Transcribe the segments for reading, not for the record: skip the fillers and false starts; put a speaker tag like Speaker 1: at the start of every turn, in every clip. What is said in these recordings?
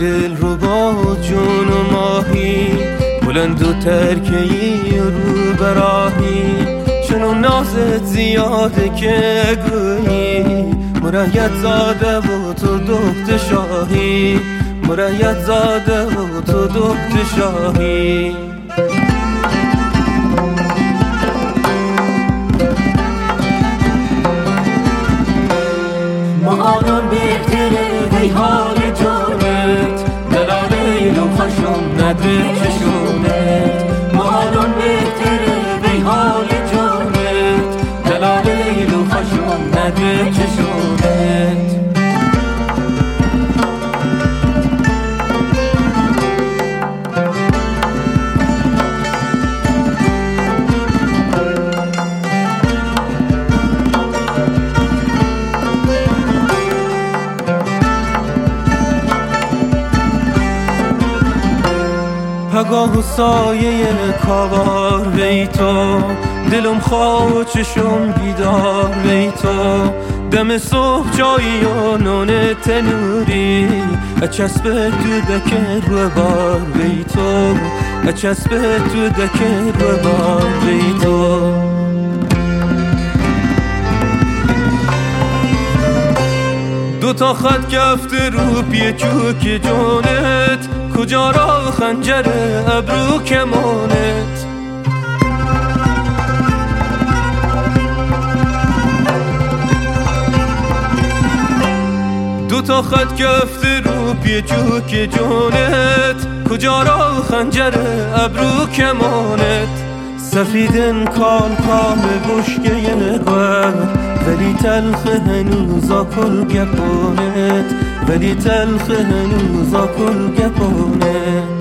Speaker 1: دل رو با جون و ماهی، بلند و ترکهی رو براهی، چنون نازت زیاده که گویی مرید زاده و تو دخت شاهی، مرید زاده و تو دخت شاهی.
Speaker 2: مهاران بهتره وی حال جانت، دلالیل و خشم ندره چشونت. مهاران بهتره وی حال جانت، دلالیل و خشم ندره چشونت.
Speaker 1: پگاه و سایه کاوار وی تو، دلم خواه و چشم بیدار وی تو. دم صبح جایی و نون تنوری، اچسبه تو دکر و بار وی تو، اچسبه تو دکر و بار وی تو. دو تا خط کفته رو پی چوک جونت، کجا را خنجر ابرو کمانت. دو تا خط کفته رو پی چوک جونت، کجا را خنجر ابرو کمانت. سفیدن کال کام بشکه نگاه، ولی تلخ هنوزا کل گپونت، ولی تلخ هنوزا کل گپونت.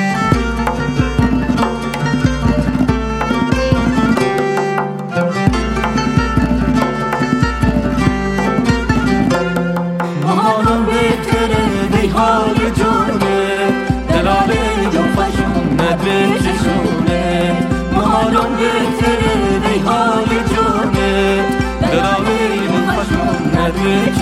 Speaker 2: مهاران بهتره وی حال جانت، دلالیل و خشم ندره چشونت. مهاران بهتره وی حال جانت، دلالیل و خشم ندره